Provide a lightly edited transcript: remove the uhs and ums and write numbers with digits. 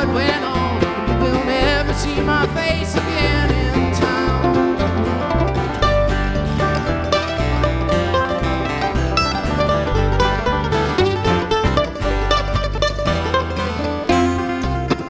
went on. You will never see my face again.